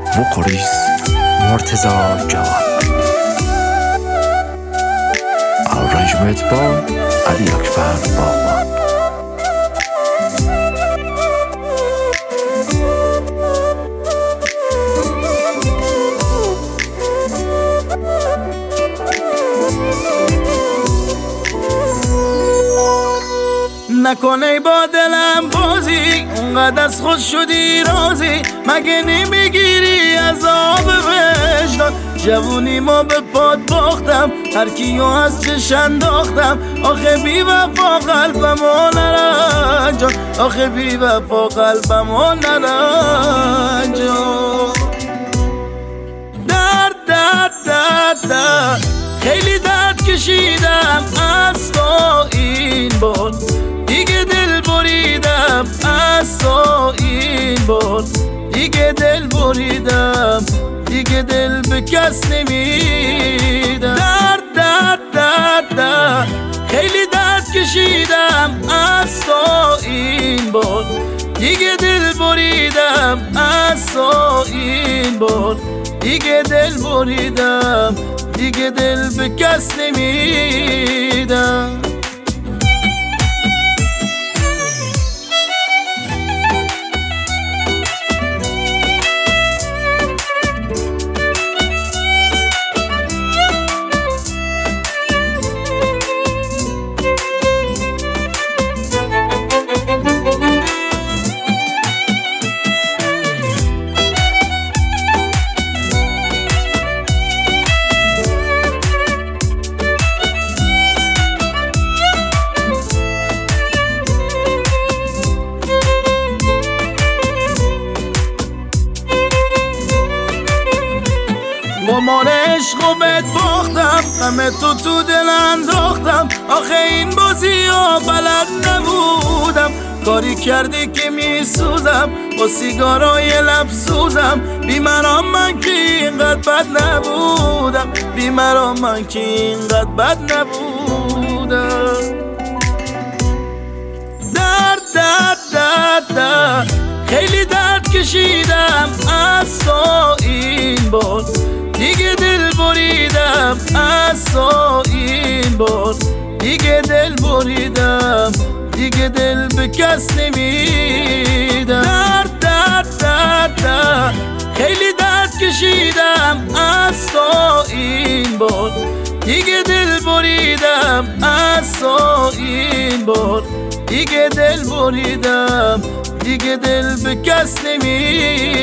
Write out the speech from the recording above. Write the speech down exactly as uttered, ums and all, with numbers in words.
وکالیست مرتضی جوان. آرنجمنت با علی اکبر باغبان. نکنه با دلم بازی، اونقدر از خود شدی راضی، مگه نمیگیری از آب وجدان؟ جوونی ما به پاد باختم، هر کیو از چش انداختم، آخه بی وفا قلبمو نرنجان، آخه بی وفا قلبمو نرنجان. درد درد درد درد خیلی درد کشیدم از تو این بار، دیگه دل بریدم از تو این بار، دیگه دل بریدم، دیگه دل به کس نمیدم. درد درد درد درد خیلی درد کشیدم از تو این بار، دیگه دل بریدم از تو این بار، دیگه دل بریدم، دیگه دل به کس نمیدم. قمار عشق و بهت باختم، همه تو تو دل انداختم، آخه این بازی ها بلد نبودم، کاری کردی که میسوزم با سیگارای لب سوزم، بیمرام من که اینقدر بد نبودم، بیمرام من که اینقدر بد نبودم. درد درد درد درد خیلی درد کشیدم از تو این بار، دیگه دل بریدم از تو این بار، دیگه دل بریدم، دیگه دل به کس نمیدم. درد درد درد درد خیلی درد کشیدم از تو این بار، دیگه دل بریدم از تو این بار، دیگه دل بریدم، دیگه دل به کس نمیدم.